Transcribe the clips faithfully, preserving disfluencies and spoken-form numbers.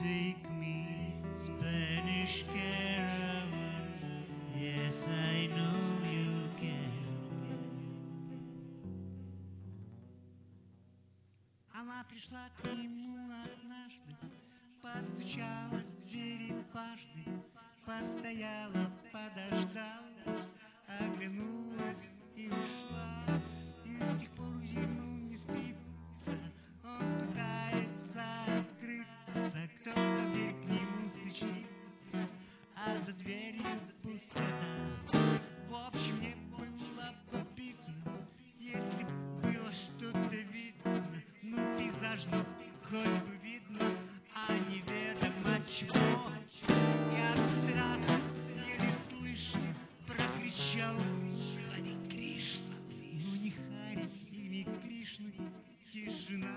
Take me, Spanish caravan. Yes, I know you can. Она пришла к нему однажды, постучалась в двери дважды, постояла, подождала, оглянулась и ушла. И с тех пор ему не спится, он пытается открыться, кто-то в дверь к нему стучится, а за дверью пустота. В общем, мне было бы обидно, если бы было что-то видно, ну пейзаж, ну хоть бы видно, а неведомо чего. И от страха еле слышно прокричал: Хари Кришна. Ну не Хари и не Кришна, тишина.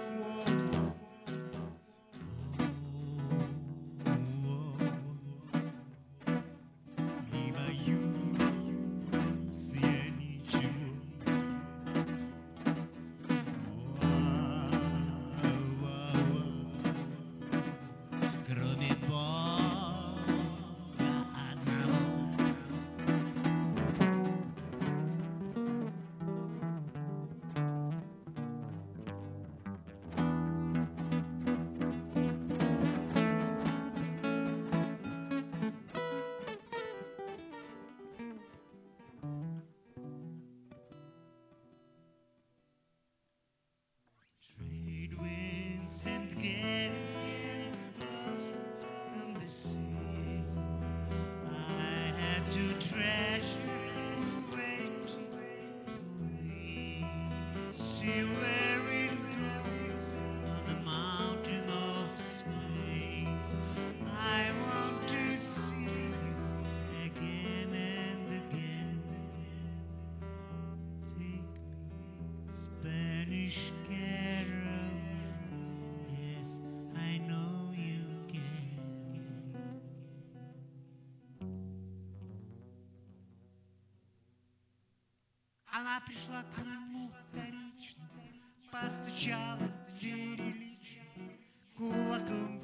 Не боюсь я ничего, кроме Бога одного. Trade winds and getting lost on the sea. I had to treasure who wait for me. Silver and gold on the mountain of Spain. I want to see you again and again. Take me, Spanish caravan. Yes, I know you can. Она пришла к нему вторично, постучала в двери лично, кулаком